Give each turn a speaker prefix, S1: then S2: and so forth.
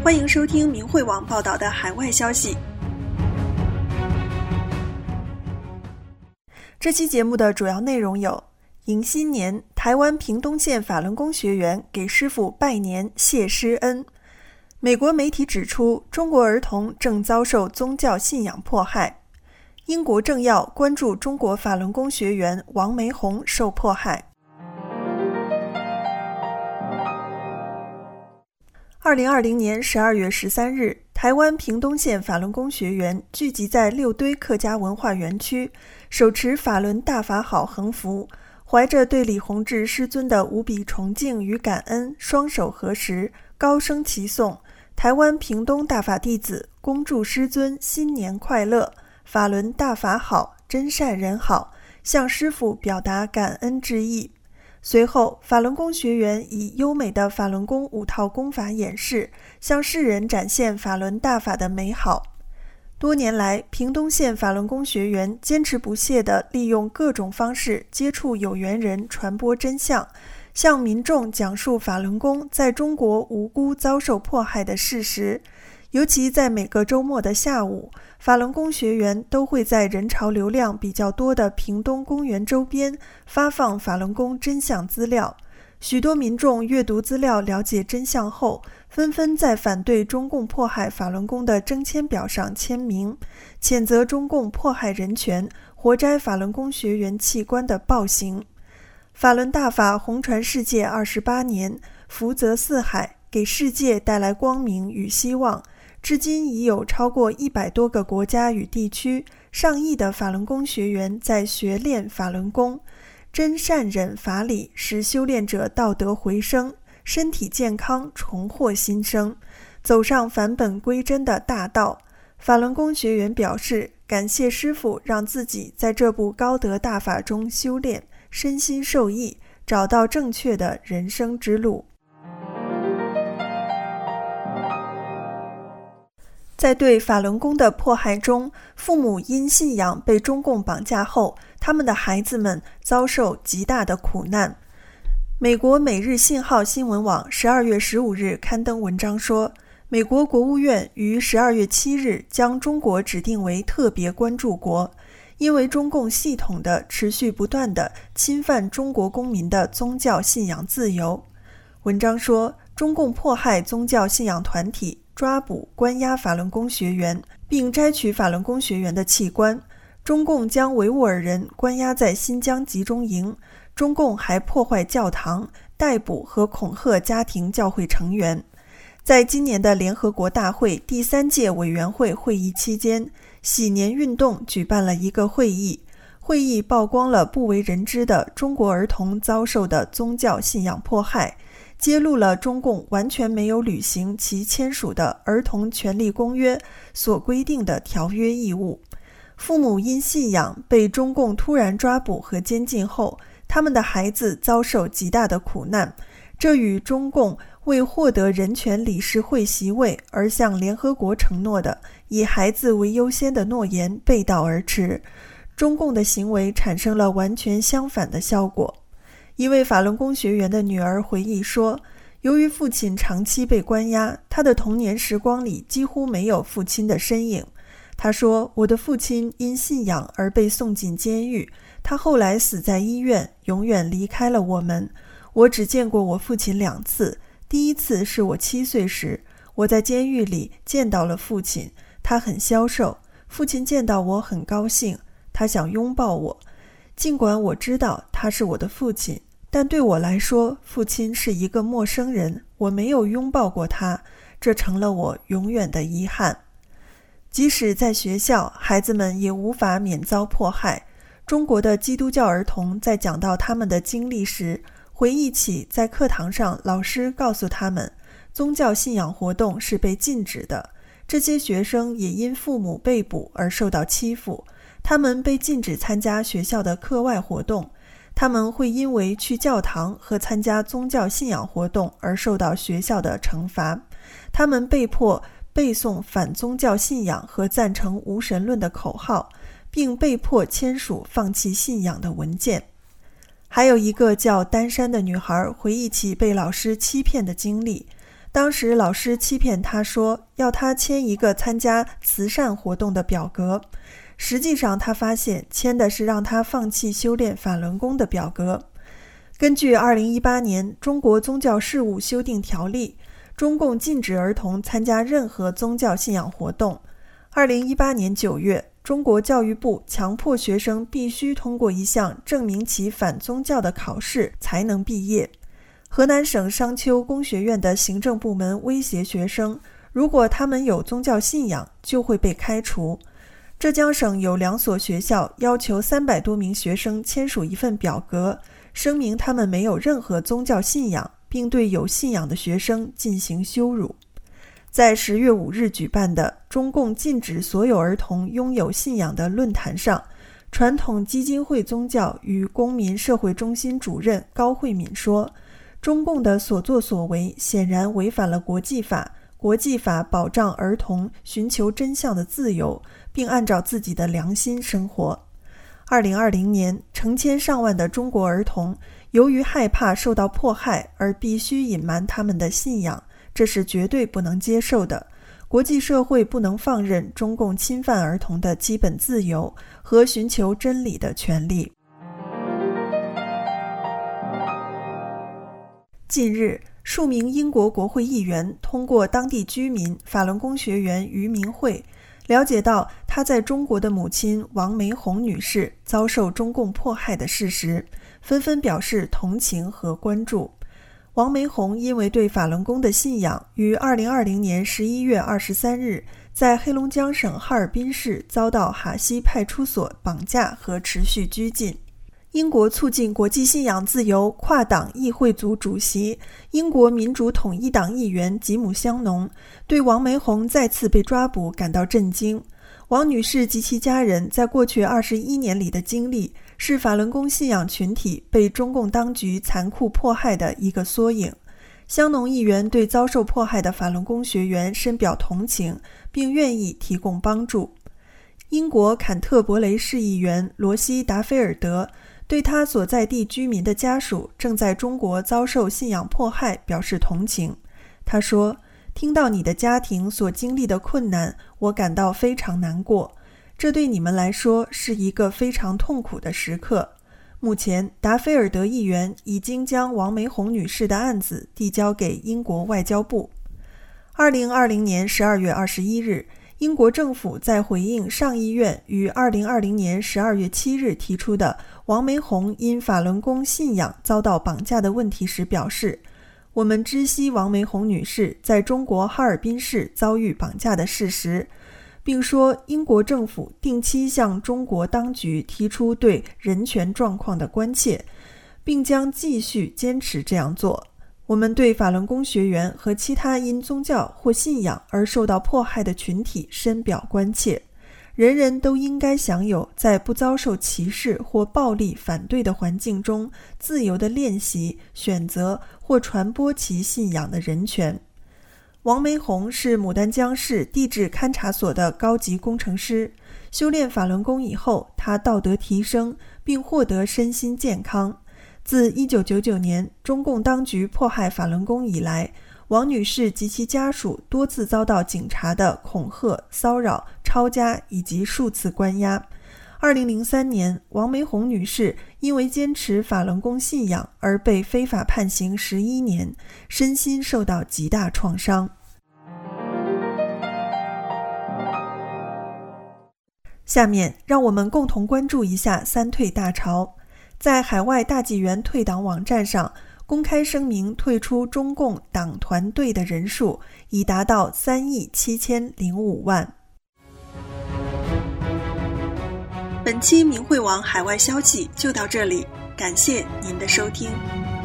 S1: 欢迎收听明慧网报道的海外消息。这期节目的主要内容有：迎新年，台湾屏东县法轮功学员给师父拜年谢师恩；美国媒体指出，中国儿童正遭受宗教信仰迫害；英国政要关注中国法轮功学员王梅红受迫害。2020年12月13日，台湾屏东县法轮功学员聚集在六堆客家文化园区，手持法轮大法好横幅，怀着对李洪志师尊的无比崇敬与感恩，双手合十，高声齐颂台湾屏东大法弟子恭祝师尊新年快乐，法轮大法好，真善人好，向师父表达感恩之意。随后，法轮功学员以优美的法轮功5套功法演示，向世人展现法轮大法的美好。多年来，屏东县法轮功学员坚持不懈地利用各种方式接触有缘人，传播真相，向民众讲述法轮功在中国无辜遭受迫害的事实。尤其在每个周末的下午，法轮功学员都会在人潮流量比较多的屏东公园周边发放法轮功真相资料。许多民众阅读资料了解真相后，纷纷在反对中共迫害法轮功的征签表上签名，谴责中共迫害人权、活摘法轮功学员器官的暴行。法轮大法红传世界28年，福泽四海，给世界带来光明与希望。至今已有超过100多个国家与地区，上亿的法轮功学员在学练法轮功。真善忍法理使修炼者道德回升，身体健康，重获新生，走上返本归真的大道。法轮功学员表示，感谢师父让自己在这部高德大法中修炼，身心受益，找到正确的人生之路。在对法轮功的迫害中，父母因信仰被中共绑架后，他们的孩子们遭受极大的苦难。美国每日信号新闻网12月15日刊登文章说，美国国务院于12月7日将中国指定为特别关注国，因为中共系统的持续不断地侵犯中国公民的宗教信仰自由。文章说，中共迫害宗教信仰团体，抓捕、关押法轮功学员，并摘取法轮功学员的器官。中共将维吾尔人关押在新疆集中营。中共还破坏教堂，逮捕和恐吓家庭教会成员。在今年的联合国大会第3届委员会会议期间，喜年运动举办了一个会议。会议曝光了不为人知的中国儿童遭受的宗教信仰迫害，揭露了中共完全没有履行其签署的《儿童权利公约》所规定的条约义务。父母因信仰被中共突然抓捕和监禁后，他们的孩子遭受极大的苦难，这与中共为获得人权理事会席位而向联合国承诺的以孩子为优先的诺言背道而驰。中共的行为产生了完全相反的效果。一位法轮功学员的女儿回忆说，由于父亲长期被关押，他的童年时光里几乎没有父亲的身影。他说，我的父亲因信仰而被送进监狱，他后来死在医院，永远离开了我们。我只见过我父亲2次，第一次是我7岁时，我在监狱里见到了父亲，他很消瘦，父亲见到我很高兴，他想拥抱我。尽管我知道他是我的父亲，但对我来说，父亲是一个陌生人，我没有拥抱过他，这成了我永远的遗憾。即使在学校，孩子们也无法免遭迫害。中国的基督教儿童在讲到他们的经历时，回忆起在课堂上老师告诉他们，宗教信仰活动是被禁止的。这些学生也因父母被捕而受到欺负，他们被禁止参加学校的课外活动。他们会因为去教堂和参加宗教信仰活动而受到学校的惩罚。他们被迫背诵反宗教信仰和赞成无神论的口号，并被迫签署放弃信仰的文件。还有一个叫丹山的女孩回忆起被老师欺骗的经历。 当时老师欺骗他说要他签一个参加慈善活动的表格，实际上他发现签的是让他放弃修炼法轮功的表格。根据2018年中国宗教事务修订条例，中共禁止儿童参加任何宗教信仰活动。2018年9月，中国教育部强迫学生必须通过一项证明其反宗教的考试才能毕业。河南省商丘工学院的行政部门威胁学生，如果他们有宗教信仰，就会被开除。浙江省有2所学校要求300多名学生签署一份表格，声明他们没有任何宗教信仰，并对有信仰的学生进行羞辱。在10月5日举办的中共禁止所有儿童拥有信仰的论坛上，传统基金会宗教与公民社会中心主任高慧敏说，中共的所作所为显然违反了国际法，国际法保障儿童寻求真相的自由，并按照自己的良心生活。2020年，成千上万的中国儿童由于害怕受到迫害而必须隐瞒他们的信仰，这是绝对不能接受的。国际社会不能放任中共侵犯儿童的基本自由和寻求真理的权利。近日，数名英国国会议员通过当地居民法轮功学员于明慧了解到他在中国的母亲王梅红女士遭受中共迫害的事实，纷纷表示同情和关注。王梅红因为对法轮功的信仰，于2020年11月23日在黑龙江省哈尔滨市遭到哈西派出所绑架和持续拘禁。英国促进国际信仰自由跨党议会组主席、英国民主统一党议员吉姆·香农对王梅红再次被抓捕感到震惊。王女士及其家人在过去21年里的经历，是法轮功信仰群体被中共当局残酷迫害的一个缩影。香农议员对遭受迫害的法轮功学员深表同情，并愿意提供帮助。英国坎特伯雷市议员罗西·达菲尔德对他所在地居民的家属正在中国遭受信仰迫害表示同情。他说，听到你的家庭所经历的困难，我感到非常难过，这对你们来说是一个非常痛苦的时刻。目前，达菲尔德议员已经将王梅红女士的案子递交给英国外交部。2020年12月21日，英国政府在回应上议院于2020年12月7日提出的王梅红因法轮功信仰遭到绑架的问题时表示，我们知悉王梅红女士在中国哈尔滨市遭遇绑架的事实，并说英国政府定期向中国当局提出对人权状况的关切，并将继续坚持这样做。我们对法轮功学员和其他因宗教或信仰而受到迫害的群体深表关切。人人都应该享有在不遭受歧视或暴力反对的环境中自由地练习、选择或传播其信仰的人权。王梅红是牡丹江市地质勘察所的高级工程师，修炼法轮功以后，他道德提升，并获得身心健康。自1999年中共当局迫害法轮功以来，王女士及其家属多次遭到警察的恐吓、骚扰、抄家以及数次关押。2003年，王梅红女士因为坚持法轮功信仰而被非法判刑11年，身心受到极大创伤。下面让我们共同关注一下三退大潮。在海外大纪元退党网站上公开声明退出中共党团队的人数已达到3.705亿。本期明慧网海外消息就到这里，感谢您的收听。